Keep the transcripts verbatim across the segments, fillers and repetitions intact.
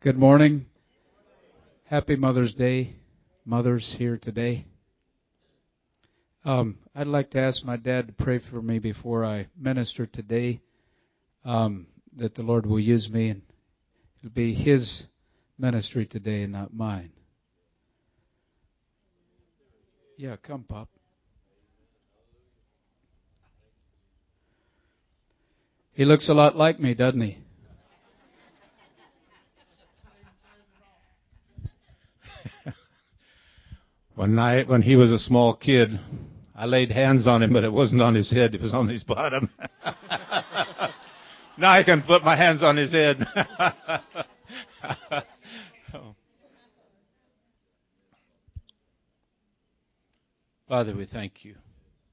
Good morning. Happy Mother's Day, mothers here today. Um, I'd like to ask my dad to pray for me before I minister today, um, that the Lord will use me, and it'll be His ministry today and not mine. Yeah, come, Pop. He looks a lot like me, doesn't he? One night when he was a small kid, I laid hands on him, but it wasn't on his head, it was on his bottom. Now I can put my hands on his head. Father, we thank you.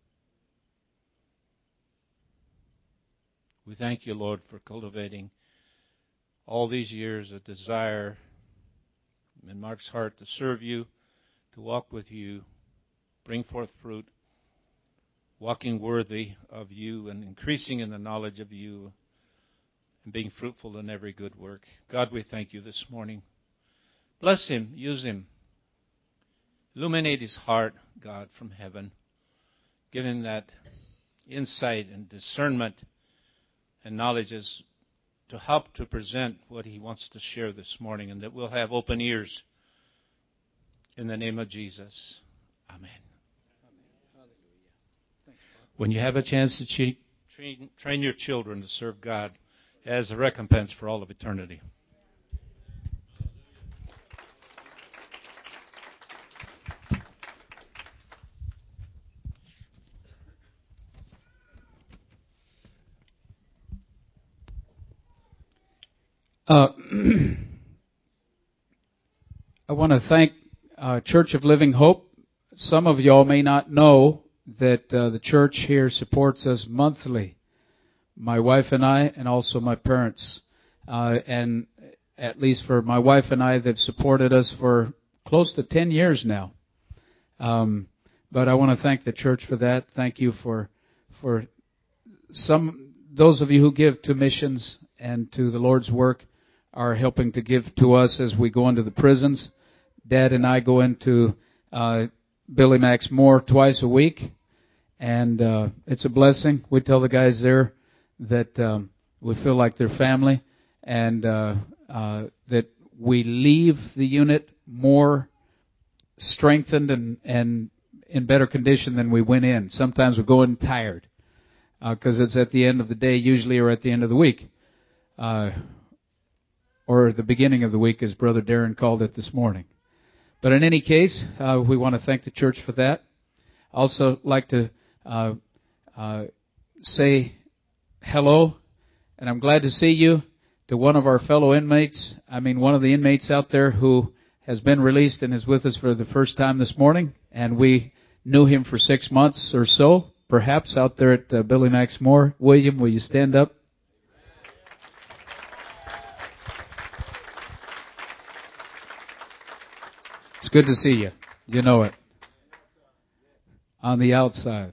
We thank you, Lord, for cultivating all these years a desire in Mark's heart to serve you, to walk with you, bring forth fruit, walking worthy of you and increasing in the knowledge of you and being fruitful in every good work. God, we thank you this morning. Bless him, use him. Illuminate his heart, God, from heaven. Give him that insight and discernment and knowledge as to help to present what he wants to share this morning, and that we'll have open ears in the name of Jesus. Amen. When you have a chance to train, train your children to serve God as a recompense for all of eternity. Uh, I want to thank uh, Church of Living Hope. Some of y'all may not know that uh, the church here supports us monthly, my wife and I, and also my parents. Uh, and at least for my wife and I, they've supported us for close to ten years now. Um, but I want to thank the church for that. Thank you for for some those of you who give to missions and to the Lord's work are helping to give to us as we go into the prisons. Dad and I go into uh, Billy Max Moore twice a week, and uh, it's a blessing. We tell the guys there that um, we feel like they're family, and uh, uh, that we leave the unit more strengthened and, and in better condition than we went in. Sometimes we go in tired because uh, it's at the end of the day usually, or at the end of the week. Uh, or the beginning of the week, as Brother Darren called it this morning. But in any case, uh, we want to thank the church for that. Also like to uh, uh, say hello, and I'm glad to see you, to one of our fellow inmates. I mean, one of the inmates out there who has been released and is with us for the first time this morning, and we knew him for six months or so, perhaps, out there at uh, Billy Max Moore. William, will you stand up? It's good to see you. You know it. On the outside.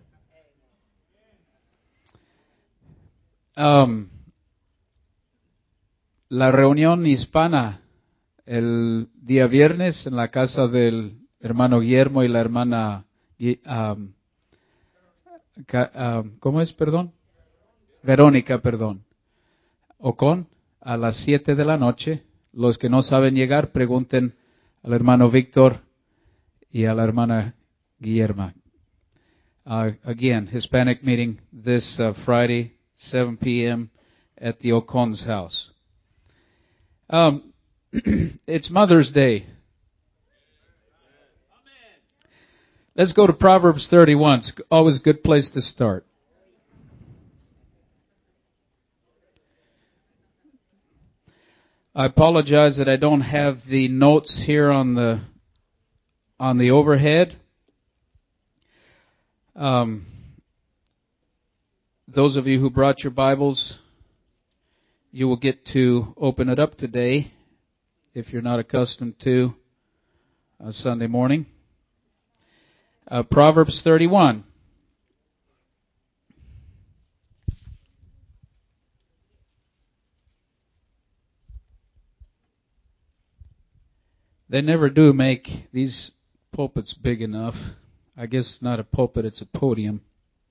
Um, la reunión hispana el día viernes en la casa del hermano Guillermo y la hermana, um, um, ¿cómo es, perdón? Verónica, perdón. Ocon, a las siete de la noche. Los que no saben llegar, pregunten al hermano Víctor y a la hermana Guillermo. Uh, again, Hispanic meeting this uh, Friday, seven p.m. at the Ocon's house. Um, it's Mother's Day. Let's go to Proverbs thirty-one. It's always a good place to start. I apologize that I don't have the notes here on the on the overhead. Um, those of you who brought your Bibles, you will get to open it up today if you're not accustomed to a Sunday morning. Uh, Proverbs thirty-one. They never do make these pulpits big enough. I guess it's not a pulpit, it's a podium.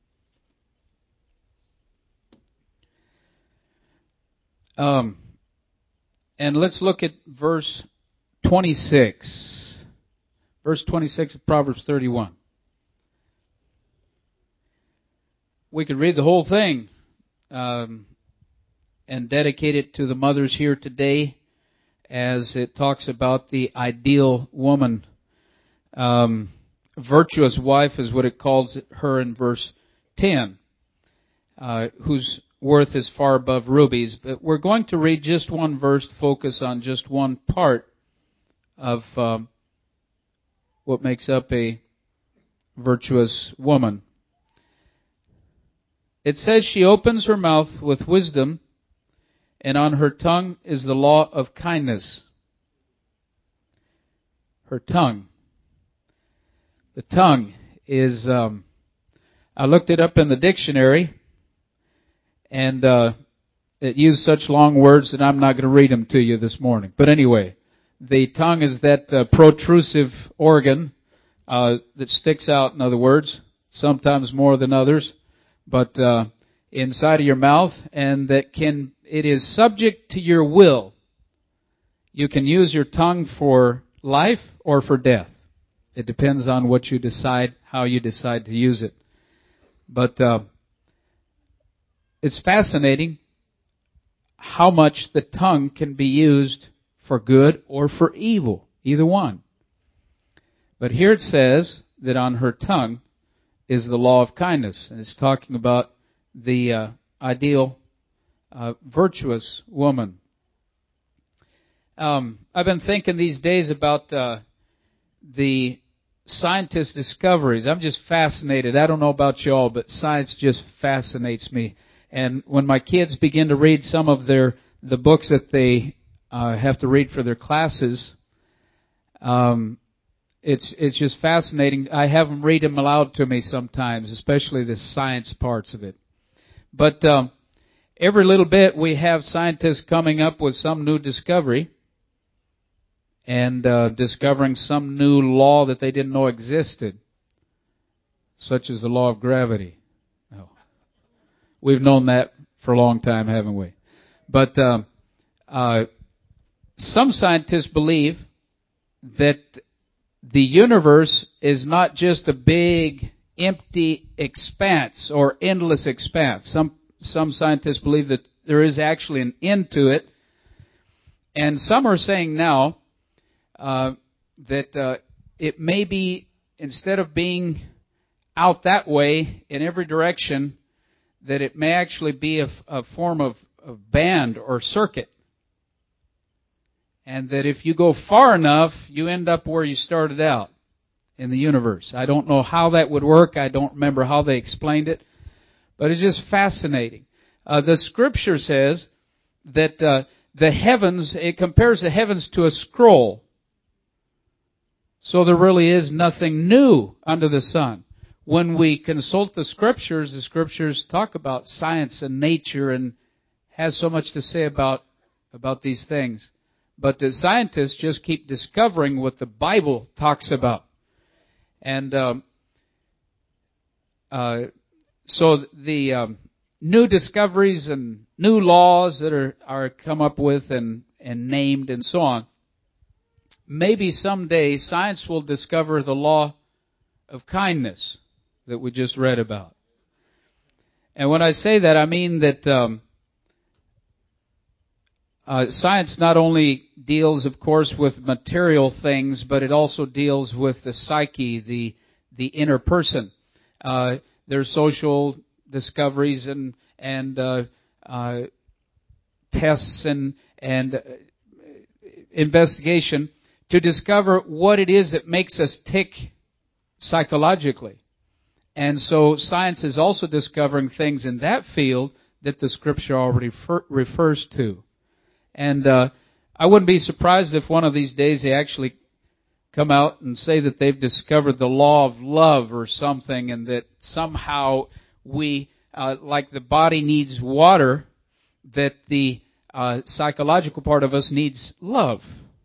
Um, and let's look at verse twenty-six. Verse twenty-six of Proverbs thirty-one. We could read the whole thing um, and dedicate it to the mothers here today, as it talks about the ideal woman. Um, virtuous wife is what it calls her in verse ten, uh, whose worth is far above rubies. But we're going to read just one verse, focus on just one part of um, what makes up a virtuous woman. It says, she opens her mouth with wisdom, and on her tongue is the law of kindness. Her tongue. The tongue is, um, I looked it up in the dictionary, and uh, it used such long words that I'm not going to read them to you this morning. But anyway, the tongue is that uh, protrusive organ uh, that sticks out, in other words, sometimes more than others, but uh, inside of your mouth, and that can, it is subject to your will. You can use your tongue for life or for death. It depends on what you decide, how you decide to use it. But uh, it's fascinating how much the tongue can be used for good or for evil, either one. But here it says that on her tongue is the law of kindness, and it's talking about the uh, ideal uh, virtuous woman. Um, I've been thinking these days about uh, the scientists' discoveries. I'm just fascinated. I don't know about you all, but science just fascinates me. And when my kids begin to read some of their the books that they uh, have to read for their classes, um, it's it's just fascinating. I have them read them aloud to me sometimes, especially the science parts of it. But um, every little bit we have scientists coming up with some new discovery and uh, discovering some new law that they didn't know existed, such as the law of gravity. No. We've known that for a long time, haven't we? But um, uh, some scientists believe that the universe is not just a big empty expanse or endless expanse. Some some scientists believe that there is actually an end to it, and some are saying now uh, that uh, it may be, instead of being out that way in every direction, that it may actually be a, a form of, of band or circuit. And that if you go far enough, you end up where you started out in the universe. I don't know how that would work. I don't remember how they explained it. But it's just fascinating. Uh, the scripture says that uh, the heavens, it compares the heavens to a scroll. So there really is nothing new under the sun. When we consult the scriptures, the scriptures talk about science and nature and has so much to say about, about these things. But the scientists just keep discovering what the Bible talks about. And um, uh, so the um, new discoveries and new laws that are, are come up with and, and named and so on, maybe someday science will discover the law of kindness that we just read about. And when I say that, I mean that um, Uh, science not only deals, of course, with material things, but it also deals with the psyche, the the inner person. Uh, there's social discoveries and and uh, uh, tests and and uh, investigation to discover what it is that makes us tick psychologically. And so science is also discovering things in that field that the Scripture already refer, refers to. And uh, I wouldn't be surprised if one of these days they actually come out and say that they've discovered the law of love or something, and that somehow we, uh, like the body needs water, that the uh, psychological part of us needs love.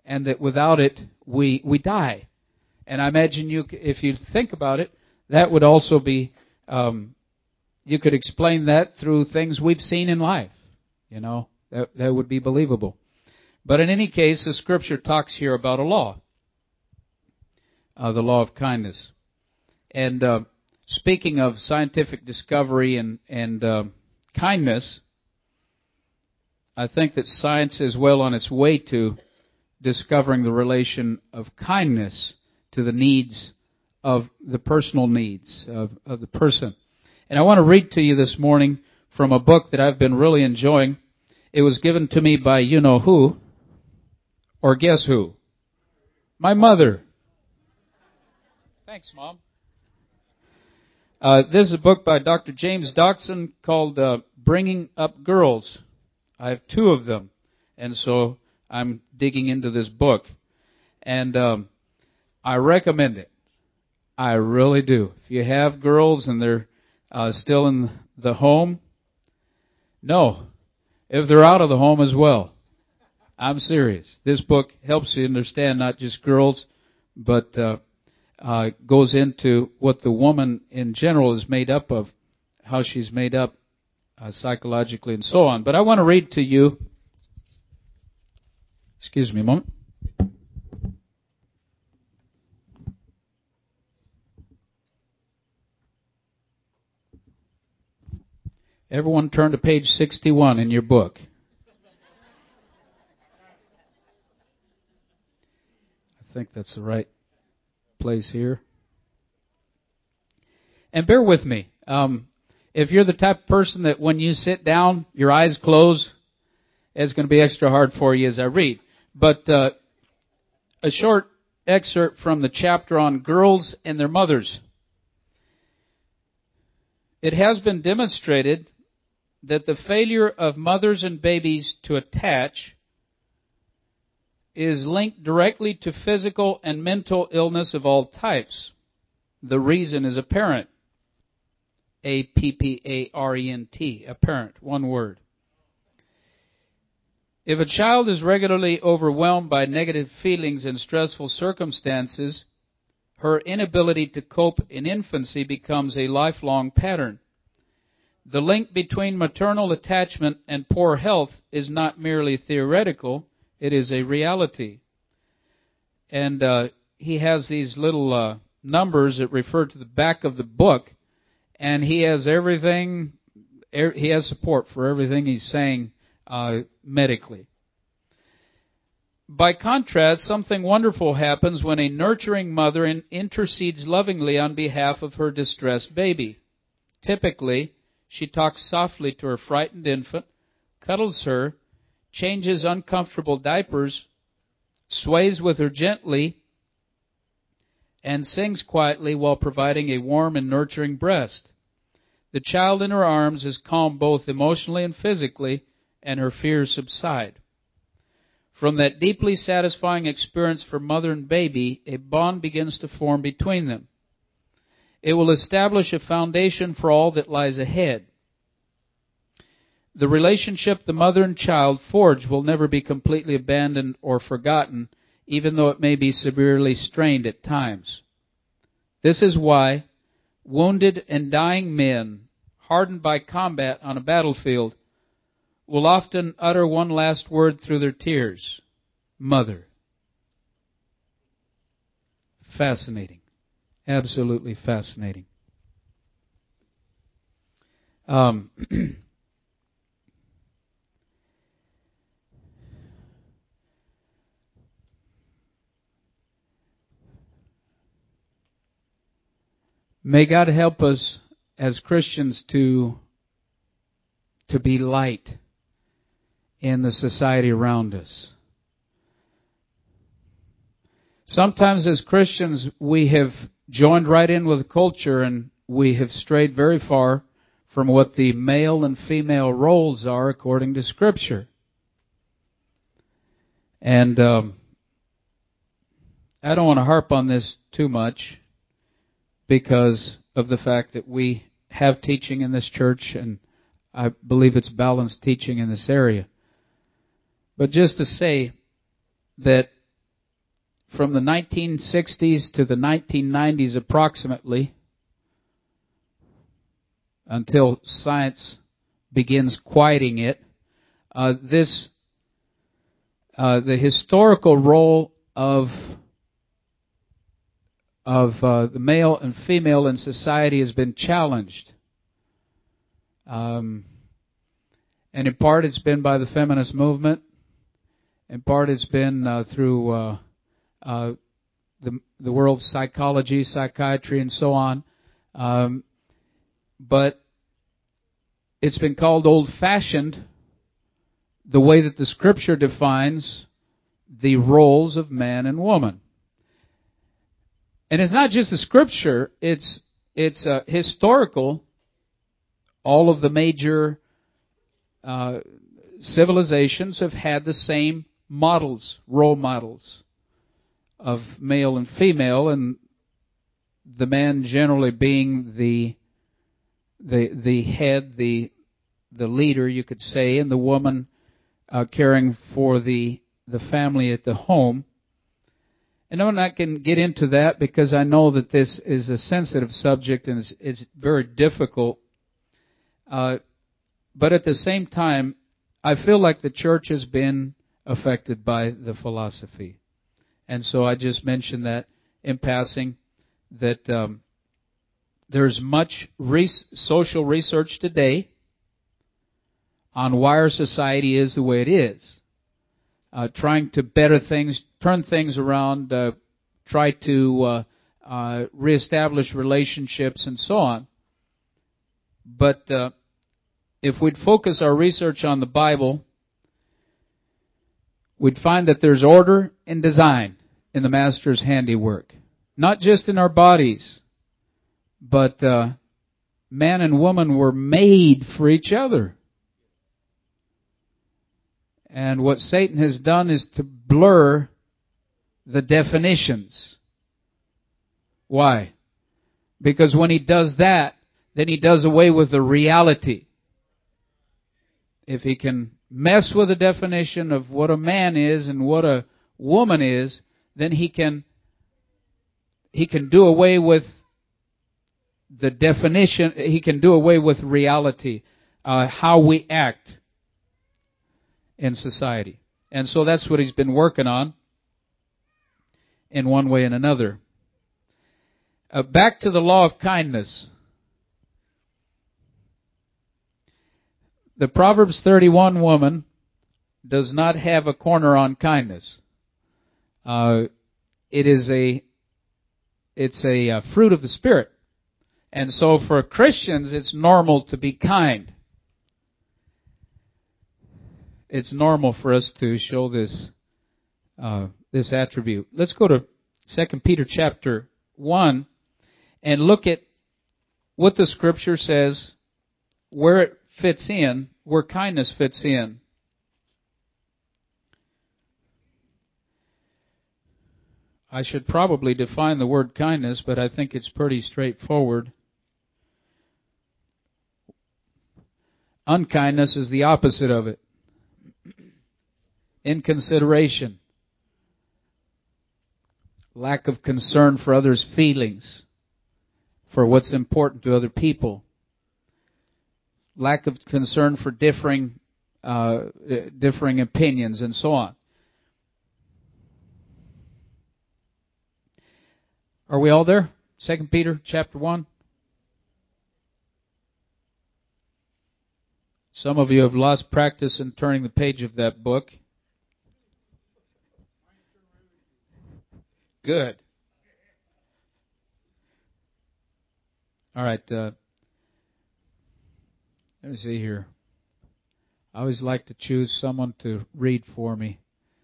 and that without it, we, we die. And I imagine you, if you think about it, that would also be, um, you could explain that through things we've seen in life. You know, that, that would be believable. But in any case, the scripture talks here about a law, uh, the law of kindness. And uh, speaking of scientific discovery and, and uh, kindness, I think that science is well on its way to discovering the relation of kindness to the needs of the personal needs of, of the person. And I want to read to you this morning from a book that I've been really enjoying. It was given to me by you-know-who, or guess who? My mother. Thanks, Mom. Uh, this is a book by Doctor James Doxson called uh, Bringing Up Girls. I have two of them, and so I'm digging into this book. And um, I recommend it. I really do. If you have girls and they're uh, still in the home, no. If they're out of the home as well. I'm serious. This book helps you understand not just girls, but uh, uh, goes into what the woman in general is made up of, how she's made up uh, psychologically and so on. But I want to read to you, excuse me a moment. Everyone turn to page sixty-one in your book. I think that's the right place here. And bear with me. Um, if you're the type of person that when you sit down, your eyes close, it's going to be extra hard for you as I read. But uh, a short excerpt from the chapter on girls and their mothers. It has been demonstrated that the failure of mothers and babies to attach is linked directly to physical and mental illness of all types. The reason is apparent. A P P A R E N T, apparent, one word. If a child is regularly overwhelmed by negative feelings and stressful circumstances, her inability to cope in infancy becomes a lifelong pattern. The link between maternal attachment and poor health is not merely theoretical, it is a reality. And uh, he has these little uh, numbers that refer to the back of the book, and he has everything, er, he has support for everything he's saying uh, medically. By contrast, something wonderful happens when a nurturing mother in, intercedes lovingly on behalf of her distressed baby. Typically, she talks softly to her frightened infant, cuddles her, changes uncomfortable diapers, sways with her gently, and sings quietly while providing a warm and nurturing breast. The child in her arms is calm both emotionally and physically, and her fears subside. From that deeply satisfying experience for mother and baby, a bond begins to form between them. It will establish a foundation for all that lies ahead. The relationship the mother and child forge will never be completely abandoned or forgotten, even though it may be severely strained at times. This is why wounded and dying men, hardened by combat on a battlefield, will often utter one last word through their tears: Mother. Fascinating. Absolutely fascinating. Um, may God help us as Christians to, to be light in the society around us. Sometimes as Christians we have joined right in with the culture and we have strayed very far from what the male and female roles are according to Scripture. And um, I don't want to harp on this too much because of the fact that we have teaching in this church and I believe it's balanced teaching in this area. But just to say that from the nineteen sixties to the nineteen nineties approximately, until science begins quieting it, uh, this, uh, the historical role of of uh, the male and female in society has been challenged. Um, and in part it's been by the feminist movement. In part it's been uh, through uh, uh, the, the world of psychology, psychiatry, and so on. Um, but it's been called old-fashioned, the way that the Scripture defines the roles of man and woman. And it's not just the Scripture, it's it's uh, historical. All of the major uh, civilizations have had the same models, role models of male and female, and the man generally being the the the head, the the leader, you could say, and the woman uh, caring for the the family at the home. And I'm not going to get into that because I know that this is a sensitive subject and it's, it's very difficult. Uh, but at the same time, I feel like the church has been affected by the philosophy. And so I just mentioned that in passing, that um, there's much res- social research today on why our society is the way it is. Uh, trying to better things, turn things around, uh, try to uh, uh, reestablish relationships and so on. But uh, if we'd focus our research on the Bible, we'd find that there's order and design in the Master's handiwork. Not just in our bodies, but uh, man and woman were made for each other. And what Satan has done is to blur the definitions. Why? Because when he does that, then he does away with the reality. If he can mess with the definition of what a man is and what a woman is, then he can he can do away with the definition, he can do away with reality, uh, how we act in society. And so that's what he's been working on in one way and another. Uh, back to the law of kindness. The Proverbs thirty-one woman does not have a corner on kindness. Uh, it is a, it's a uh, fruit of the Spirit. And so for Christians, it's normal to be kind. It's normal for us to show this, uh, this attribute. Let's go to Second Peter chapter one and look at what the Scripture says, where it fits in, where kindness fits in. I should probably define the word kindness, but I think it's pretty straightforward. Unkindness is the opposite of it. Inconsideration. Lack of concern for others' feelings, for what's important to other people. Lack of concern for differing, uh, differing opinions and so on. Are we all there? Second Peter chapter one. Some of you have lost practice in turning the page of that book. Good. All right. Uh, let me see here. I always like to choose someone to read for me.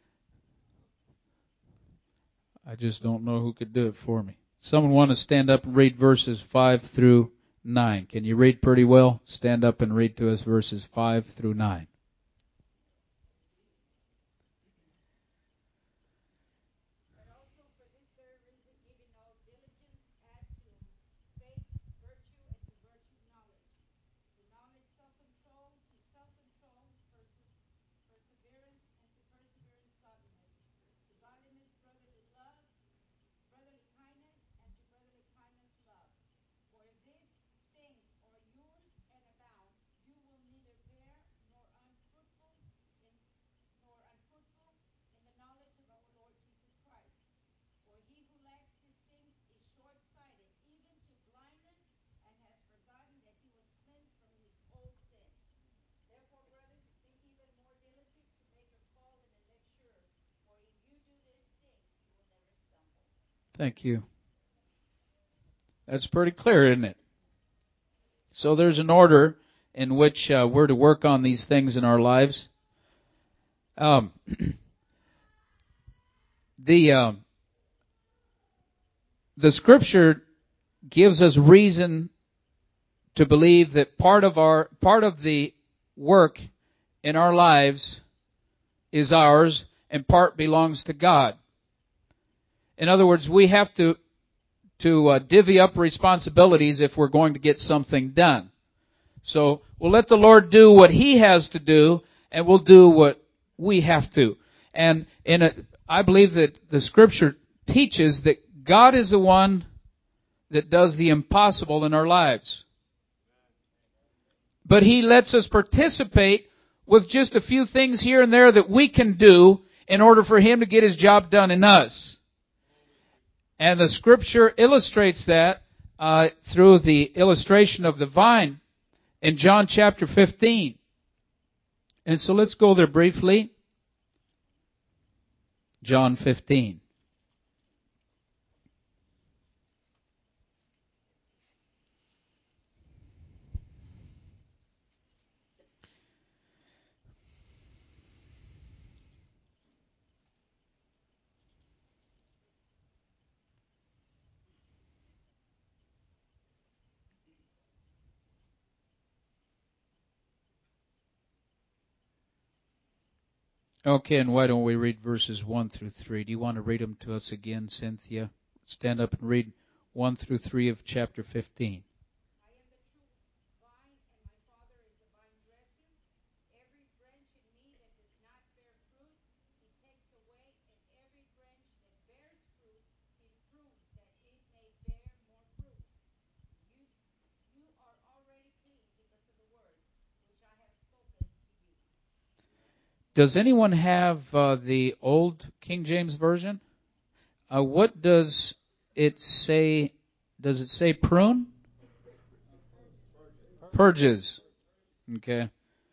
I just don't know who could do it for me. Someone want to stand up and read verses five through nine. Can you read pretty well? Stand up and read to us verses five through nine. Thank you. That's pretty clear, isn't it? So there's an order in which uh, we're to work on these things in our lives. Um, the um, the Scripture gives us reason to believe that part of our part of the work in our lives is ours and part belongs to God. In other words, we have to to uh, divvy up responsibilities if we're going to get something done. So we'll let the Lord do what He has to do, and we'll do what we have to. And in a, I believe that the Scripture teaches that God is the one that does the impossible in our lives. But He lets us participate with just a few things here and there that we can do in order for Him to get His job done in us. And the Scripture illustrates that uh, through the illustration of the vine in John chapter fifteen. And so let's go there briefly. John fifteen. Okay, and why don't we read verses one through three? Do you want to read them to us again, Cynthia? Stand up and read one through three of chapter fifteen. Does anyone have uh, the old King James Version? Uh, what does it say? Does it say prune? Purges. Okay.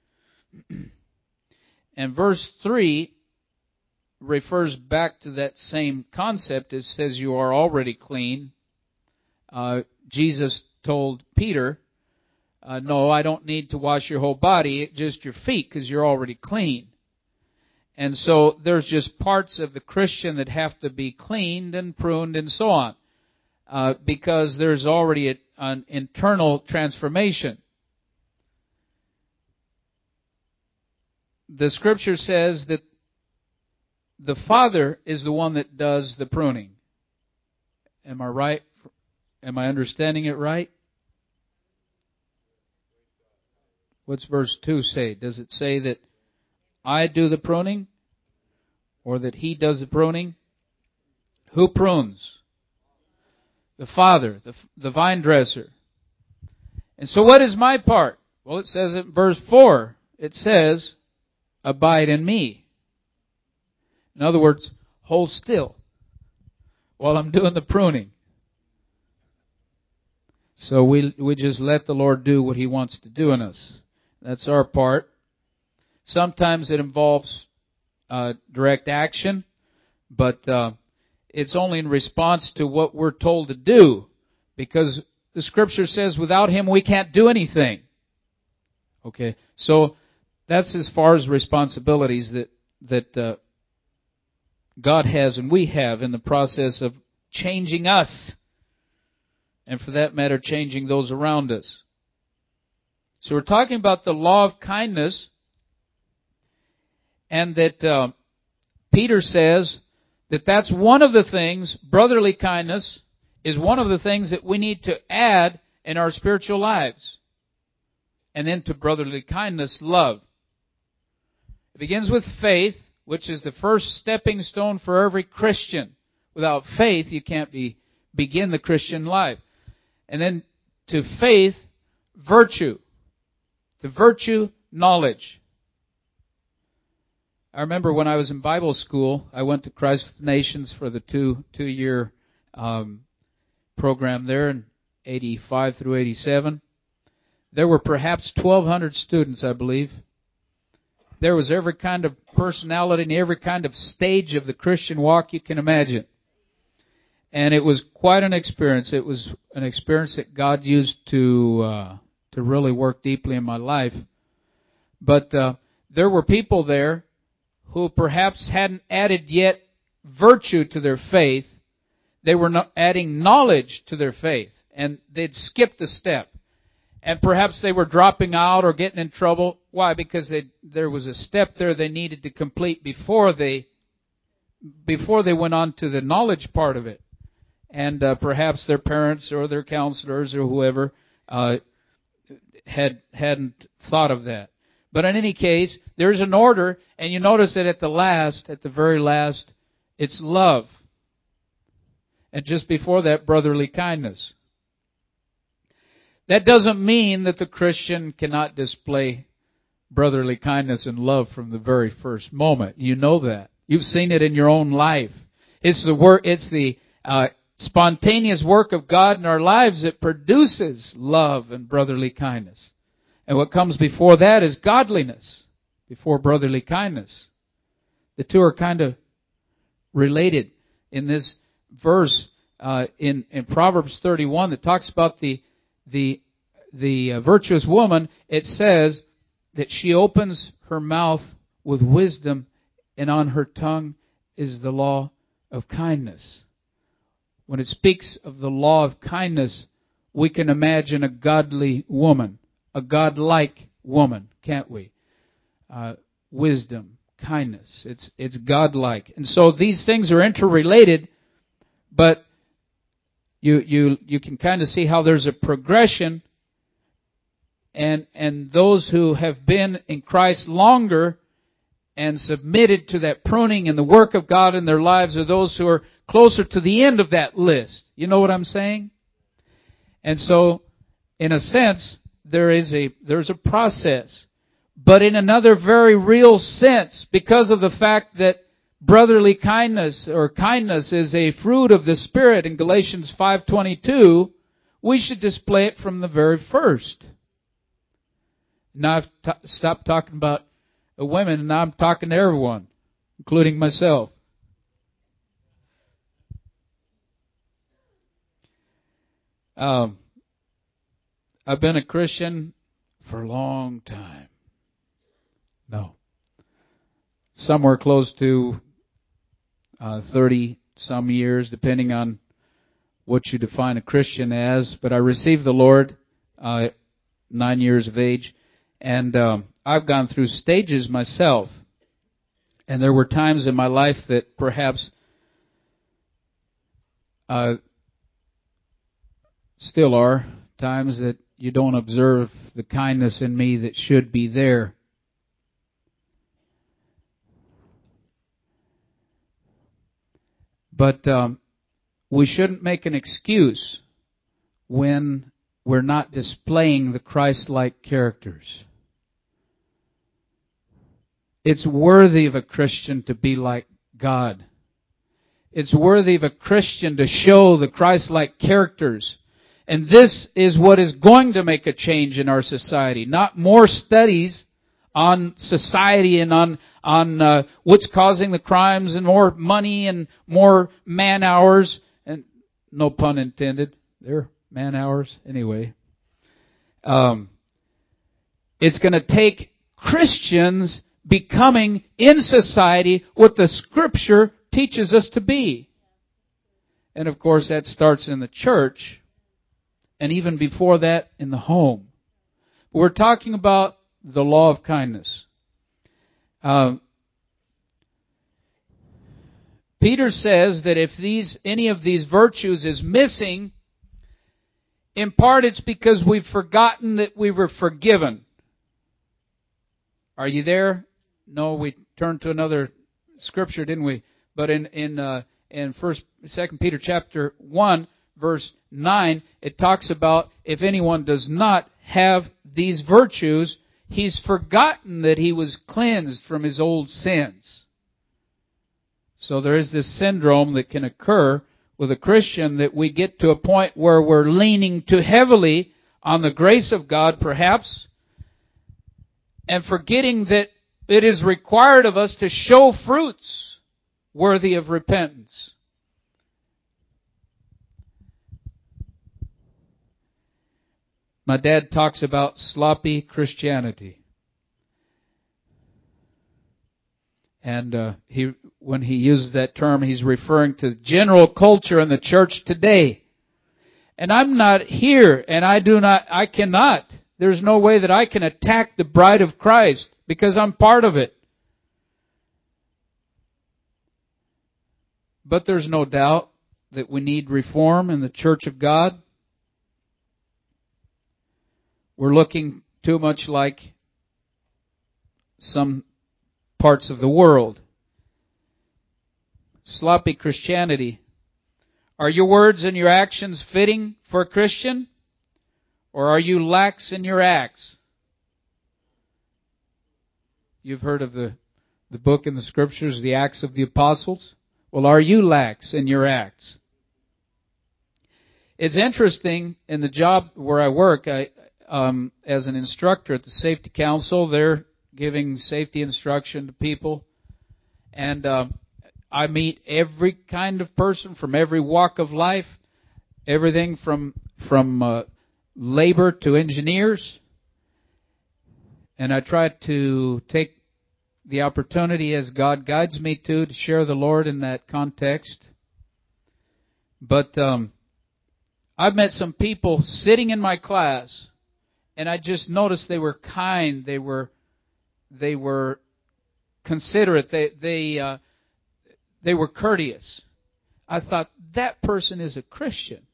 And verse three refers back to that same concept. It says you are already clean. Uh, Jesus told Peter, uh, no, I don't need to wash your whole body, just your feet, because you're already clean. And so there's just parts of the Christian that have to be cleaned and pruned and so on, uh, because there's already a, an internal transformation. The Scripture says that the Father is the one that does the pruning. Am I right? Am I understanding it right? What's verse two say? Does it say that I do the pruning? Or that He does the pruning? Who prunes? The Father, the, the vine dresser. And so what is my part? Well, it says in verse four, it says, abide in me. In other words, hold still while I'm doing the pruning. So we we just let the Lord do what He wants to do in us. That's our part. Sometimes it involves uh, direct action, but uh, it's only in response to what we're told to do, because the Scripture says without Him we can't do anything. Okay, so that's as far as responsibilities that that uh, God has and we have in the process of changing us, and for that matter, changing those around us. So we're talking about the law of kindness, and that uh, Peter says that that's one of the things, brotherly kindness is one of the things that we need to add in our spiritual lives. And then to brotherly kindness, love. It begins with faith, which is the first stepping stone for every Christian. Without faith, you can't be begin the Christian life. And then to faith, virtue. To virtue, knowledge. I remember when I was in Bible school, I went to Christ with the Nations for the two two year um, program there in eighty-five through eighty-seven. There were perhaps twelve hundred students, I believe. There was every kind of personality and every kind of stage of the Christian walk you can imagine. And it was quite an experience. It was an experience that God used to uh, to really work deeply in my life. But uh, there were people there who perhaps hadn't added yet virtue to their faith. They were not adding knowledge to their faith, and they'd skipped a step. And perhaps they were dropping out or getting in trouble. Why? Because they, there was a step there they needed to complete before they before they went on to the knowledge part of it. And uh, perhaps their parents or their counselors or whoever uh, had hadn't thought of that. But in any case, there's an order, and you notice that at the last, at the very last, it's love. And just before that, brotherly kindness. That doesn't mean that the Christian cannot display brotherly kindness and love from the very first moment. You know that. You've seen it in your own life. It's the work, it's the uh, spontaneous work of God in our lives that produces love and brotherly kindness. And what comes before that is godliness, before brotherly kindness. The two are kind of related in this verse uh, in, in Proverbs thirty-one that talks about the the the uh, virtuous woman. It says that she opens her mouth with wisdom, and on her tongue is the law of kindness. When it speaks of the law of kindness, we can imagine a godly woman, a godlike woman, can't we? Uh, wisdom, kindness. It's it's godlike. And so these things are interrelated, but you you you can kind of see how there's a progression, and and those who have been in Christ longer and submitted to that pruning and the work of God in their lives are those who are closer to the end of that list. You know what I'm saying? And so, in a sense, there is a there's a process. But in another very real sense, because of the fact that brotherly kindness or kindness is a fruit of the Spirit in Galatians five twenty-two, we should display it from the very first. Now I've t- stopped talking about women, and now I'm talking to everyone, including myself. Um, I've been a Christian for a long time. No. Somewhere close to uh, thirty some years, depending on what you define a Christian as. But I received the Lord uh, nine years of age, and um, I've gone through stages myself. And there were times in my life that perhaps uh, still are times that you don't observe the kindness in me that should be there. But um, we shouldn't make an excuse when we're not displaying the Christ-like characters. It's worthy of a Christian to be like God. It's worthy of a Christian to show the Christ-like characters. And this is what is going to make a change in our society. Not more studies on society and on on uh, what's causing the crimes and more money and more man hours. And no pun intended. They're man hours anyway. Um, it's going to take Christians becoming in society what the Scripture teaches us to be. And of course that starts in the church, and even before that in the home. We're talking about the law of kindness. Uh, Peter says that if these any of these virtues is missing, in part it's because we've forgotten that we were forgiven. Are you there? No, we turned to another scripture, didn't we? But in in uh, in First, Second Peter chapter one, verse nine, it talks about if anyone does not have these virtues, he's forgotten that he was cleansed from his old sins. So there is this syndrome that can occur with a Christian that we get to a point where we're leaning too heavily on the grace of God, perhaps, and forgetting that it is required of us to show fruits worthy of repentance. my dad talks about sloppy Christianity. And uh, he, when he uses that term, he's referring to general culture in the church today. And I'm not here, and I do not, I cannot. There's no way that I can attack the bride of Christ because I'm part of it. But there's no doubt that we need reform in the Church of God. We're looking too much like some parts of the world. Sloppy Christianity. Are your words and your actions fitting for a Christian? Or are you lax in your acts? You've heard of the, the book in the Scriptures, the Acts of the Apostles. Well, are you lax in your acts? It's interesting, in the job where I work, I, um, as an instructor at the Safety Council, they're giving safety instruction to people. And uh, I meet every kind of person from every walk of life, everything from from uh, labor to engineers. And I try to take the opportunity as God guides me to, to share the Lord in that context. But um, I've met some people sitting in my class, and I just noticed they were kind, they were they were considerate, they they uh, they were courteous. I thought, that person is a Christian.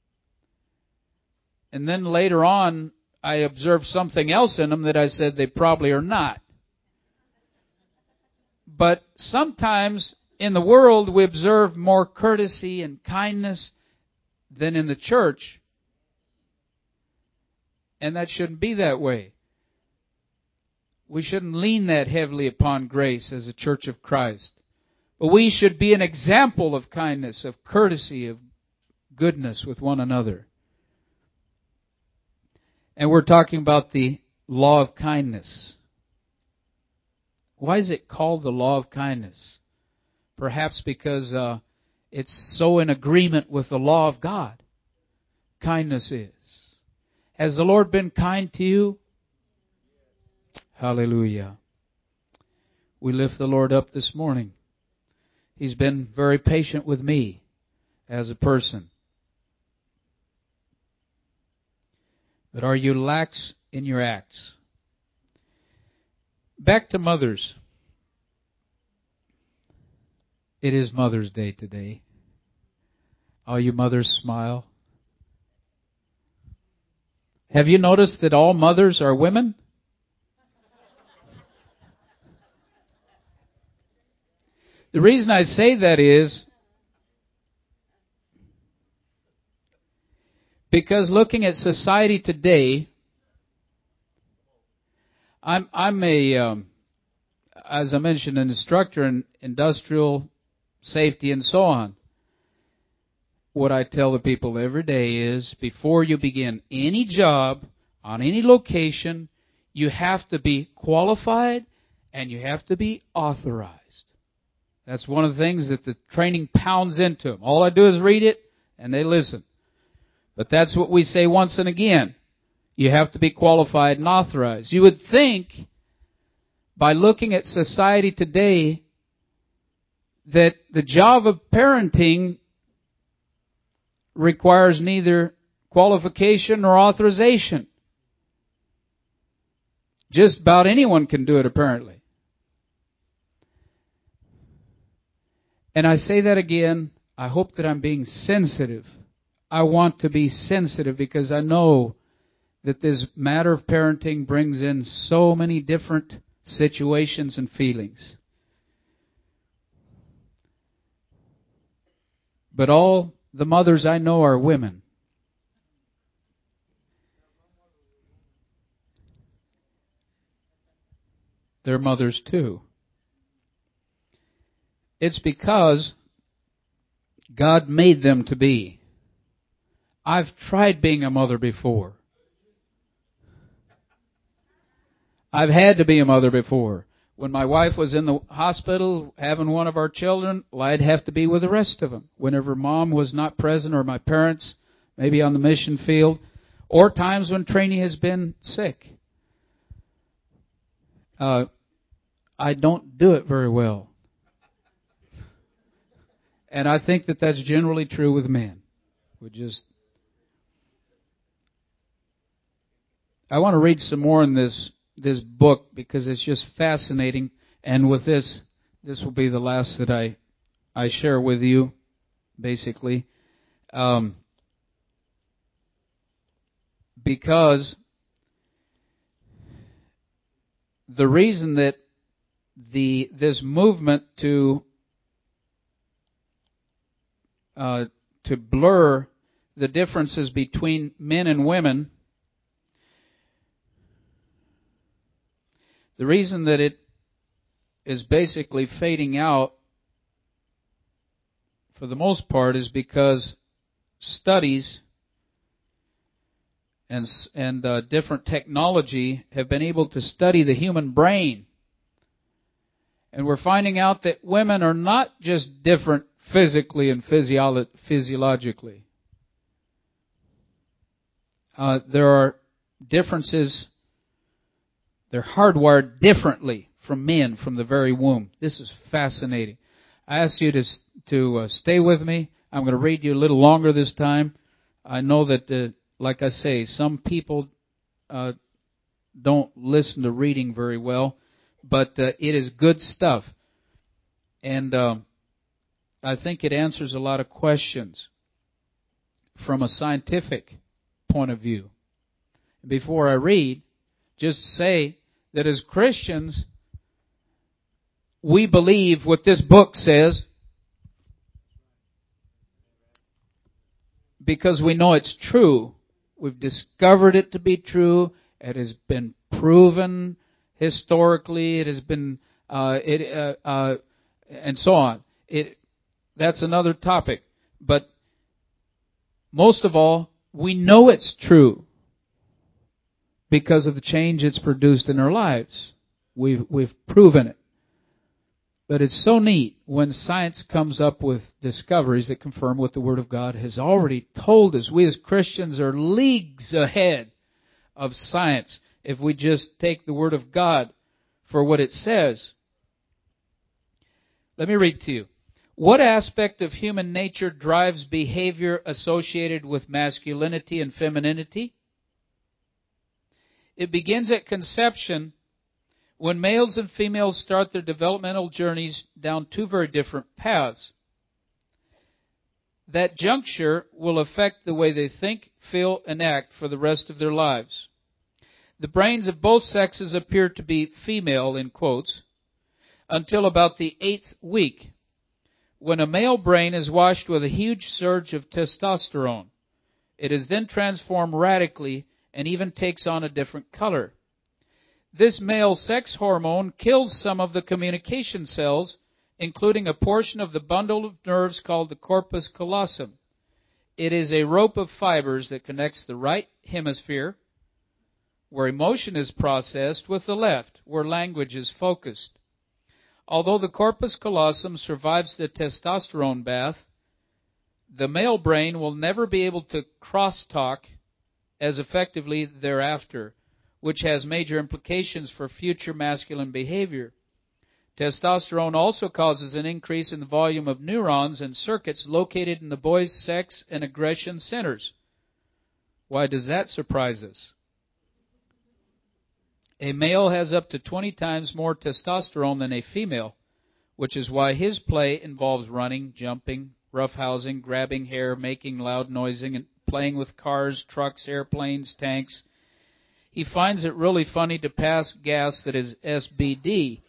And then later on, I observed something else in them that I said they probably are not. But sometimes in the world we observe more courtesy and kindness than in the church. And that shouldn't be that way. We shouldn't lean that heavily upon grace as a church of Christ. But we should be an example of kindness, of courtesy, of goodness with one another. And we're talking about the law of kindness. Why is it called the law of kindness? Perhaps because uh, it's so in agreement with the law of God. Kindness is. Has the Lord been kind to you? Hallelujah. We lift the Lord up this morning. He's been very patient with me as a person. But are you lax in your acts? Back to mothers. It is Mother's Day today. All you mothers smile. Have you noticed that all mothers are women? The reason I say that is because looking at society today, I'm I'm a um, as I mentioned, an instructor in industrial safety and so on. What I tell the people every day is, before you begin any job on any location, you have to be qualified and you have to be authorized. That's one of the things that the training pounds into them. All I do is read it and they listen. But that's what we say once and again. You have to be qualified and authorized. You would think, by looking at society today, that the job of parenting requires neither qualification nor authorization. Just about anyone can do it, apparently. And I say that again, I hope that I'm being sensitive. I want to be sensitive because I know that this matter of parenting brings in so many different situations and feelings. But all the mothers I know are women. They're mothers too. It's because God made them to be. I've tried being a mother before. I've had to be a mother before. When my wife was in the hospital having one of our children, well, I'd have to be with the rest of them. Whenever mom was not present or my parents, maybe on the mission field, or times when Trainee has been sick. Uh, I don't do it very well. And I think that that's generally true with men. We just, I want to read some more in this, this book because it's just fascinating. And with this, this will be the last that I, I share with you, basically. Um, because the reason that the, this movement to, uh, to blur the differences between men and women, the reason that it is basically fading out for the most part is because studies and and uh, different technology have been able to study the human brain, and we're finding out that women are not just different physically and physiolo- physiologically. Uh, there are differences. They're hardwired differently from men from the very womb. This is fascinating. I ask you to to uh, stay with me. I'm going to read you a little longer this time. I know that, uh, like I say, some people uh, don't listen to reading very well, but uh, it is good stuff. And um, I think it answers a lot of questions from a scientific point of view. Before I read, just say that as Christians, we believe what this book says because we know it's true. We've discovered it to be true. It has been proven historically. It has been, uh, it, uh, uh, and so on. It, that's another topic. But most of all, we know it's true because of the change it's produced in our lives. We've, we've proven it. But it's so neat when science comes up with discoveries that confirm what the Word of God has already told us. We as Christians are leagues ahead of science if we just take the Word of God for what it says. Let me read to you. What aspect of human nature drives behavior associated with masculinity and femininity? It begins at conception, when males and females start their developmental journeys down two very different paths. That juncture will affect the way they think, feel, and act for the rest of their lives. The brains of both sexes appear to be female, in quotes, until about the eighth week, when a male brain is washed with a huge surge of testosterone. It is then transformed radically and even takes on a different color. This male sex hormone kills some of the communication cells, including a portion of the bundle of nerves called the corpus callosum. It is a rope of fibers that connects the right hemisphere, where emotion is processed, with the left, where language is focused. Although the corpus callosum survives the testosterone bath, the male brain will never be able to crosstalk as effectively thereafter, which has major implications for future masculine behavior. Testosterone also causes an increase in the volume of neurons and circuits located in the boy's sex and aggression centers. Why does that surprise us? A male has up to twenty times more testosterone than a female, which is why his play involves running, jumping, roughhousing, grabbing hair, making loud noising, and playing with cars, trucks, airplanes, tanks. He finds it really funny to pass gas that is S B D.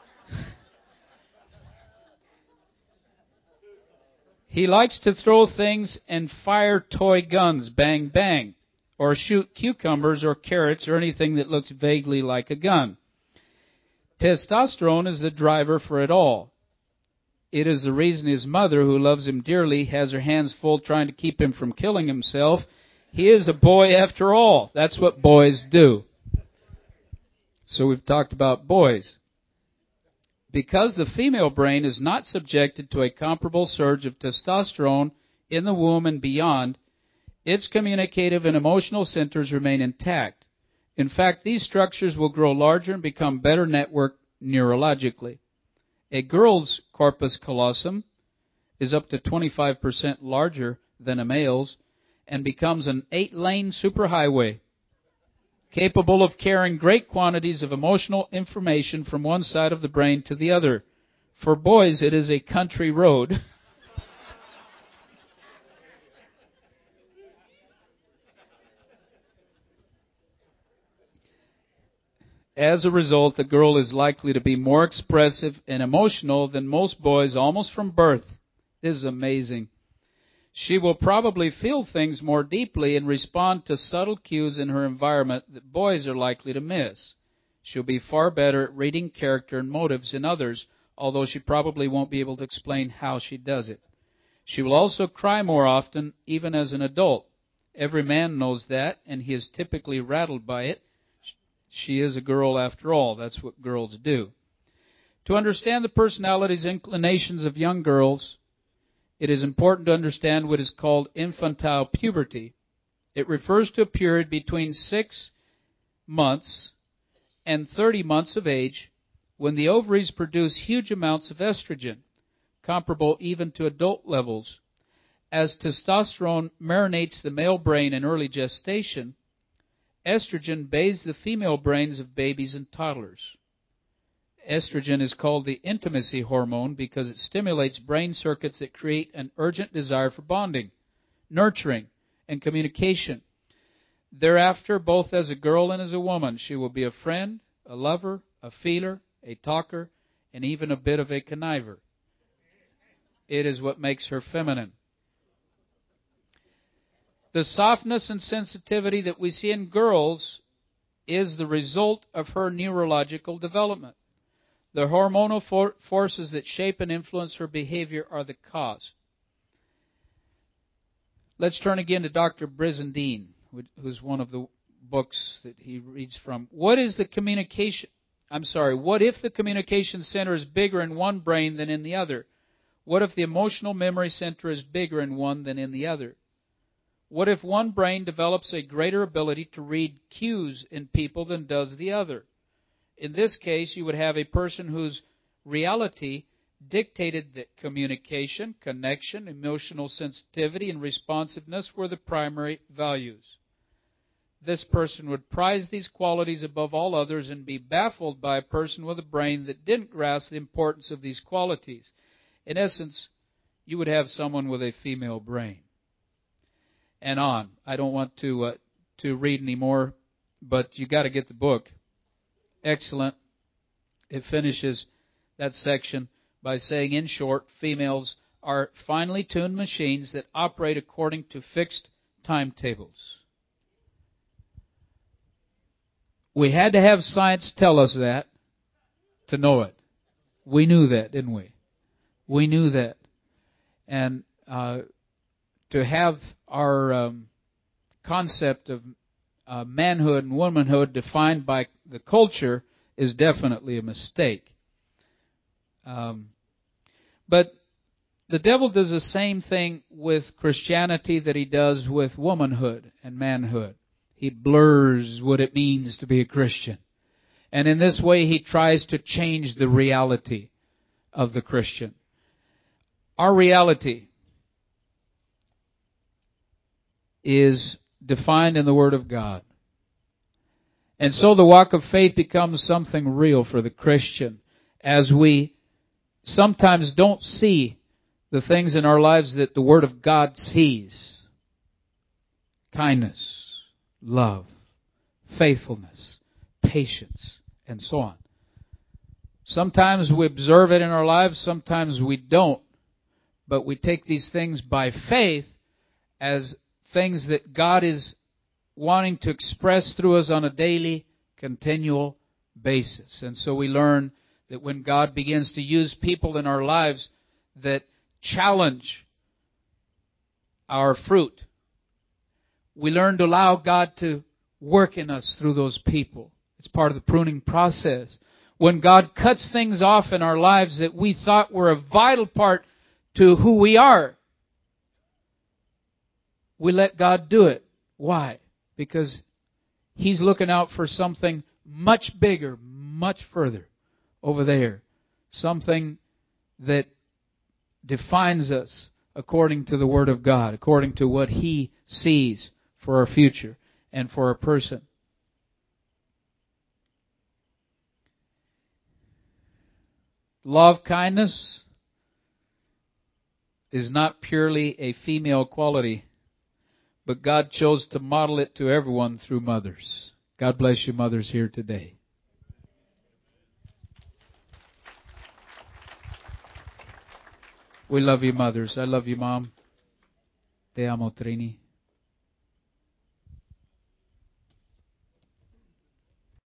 He likes to throw things and fire toy guns, bang, bang, or shoot cucumbers or carrots or anything that looks vaguely like a gun. Testosterone is the driver for it all. It is the reason his mother, who loves him dearly, has her hands full trying to keep him from killing himself. He is a boy after all. That's what boys do. So we've talked about boys. Because the female brain is not subjected to a comparable surge of testosterone in the womb and beyond, its communicative and emotional centers remain intact. In fact, these structures will grow larger and become better networked neurologically. A girl's corpus callosum is up to twenty-five percent larger than a male's and becomes an eight-lane superhighway, capable of carrying great quantities of emotional information from one side of the brain to the other. For boys, it is a country road. As a result, the girl is likely to be more expressive and emotional than most boys almost from birth. This is amazing. She will probably feel things more deeply and respond to subtle cues in her environment that boys are likely to miss. She'll be far better at reading character and motives in others, although she probably won't be able to explain how she does it. She will also cry more often, even as an adult. Every man knows that, and he is typically rattled by it. She is a girl after all. That's what girls do. To understand the personalities and inclinations of young girls, it is important to understand what is called infantile puberty. It refers to a period between six months and thirty months of age when the ovaries produce huge amounts of estrogen, comparable even to adult levels. As testosterone marinates the male brain in early gestation, estrogen bathes the female brains of babies and toddlers. Estrogen is called the intimacy hormone because it stimulates brain circuits that create an urgent desire for bonding, nurturing, and communication. Thereafter, both as a girl and as a woman, she will be a friend, a lover, a feeler, a talker, and even a bit of a conniver. It is what makes her feminine. The softness and sensitivity that we see in girls is the result of her neurological development. The hormonal for- forces that shape and influence her behavior are the cause. Let's turn again to Doctor Brizendine, who's one of the books that he reads from. What is the communication? I'm sorry, what if the communication center is bigger in one brain than in the other? What if the emotional memory center is bigger in one than in the other? What if one brain develops a greater ability to read cues in people than does the other? In this case, you would have a person whose reality dictated that communication, connection, emotional sensitivity, and responsiveness were the primary values. This person would prize these qualities above all others and be baffled by a person with a brain that didn't grasp the importance of these qualities. In essence, you would have someone with a female brain. And on. I don't want to uh, to read anymore, but you got to get the book. Excellent. It finishes that section by saying, in short, females are finely tuned machines that operate according to fixed timetables. We had to have science tell us that to know it. We knew that, didn't we? We knew that. And uh, to have our um, concept of uh, manhood and womanhood defined by the culture is definitely a mistake. Um, but the devil does the same thing with Christianity that he does with womanhood and manhood. He blurs what it means to be a Christian. And in this way, he tries to change the reality of the Christian. Our reality is defined in the Word of God. And so the walk of faith becomes something real for the Christian as we sometimes don't see the things in our lives that the Word of God sees. Kindness, love, faithfulness, patience, and so on. Sometimes we observe it in our lives, sometimes we don't. But we take these things by faith as things that God is wanting to express through us on a daily, continual basis. And so we learn that when God begins to use people in our lives that challenge our fruit, we learn to allow God to work in us through those people. It's part of the pruning process. When God cuts things off in our lives that we thought were a vital part to who we are, we let God do it. Why? Because He's looking out for something much bigger, much further over there. Something that defines us according to the Word of God, according to what He sees for our future and for our person. Love, kindness is not purely a female quality, but God chose to model it to everyone through mothers. God bless you, mothers, here today. We love you, mothers. I love you, Mom. Te amo, Trini.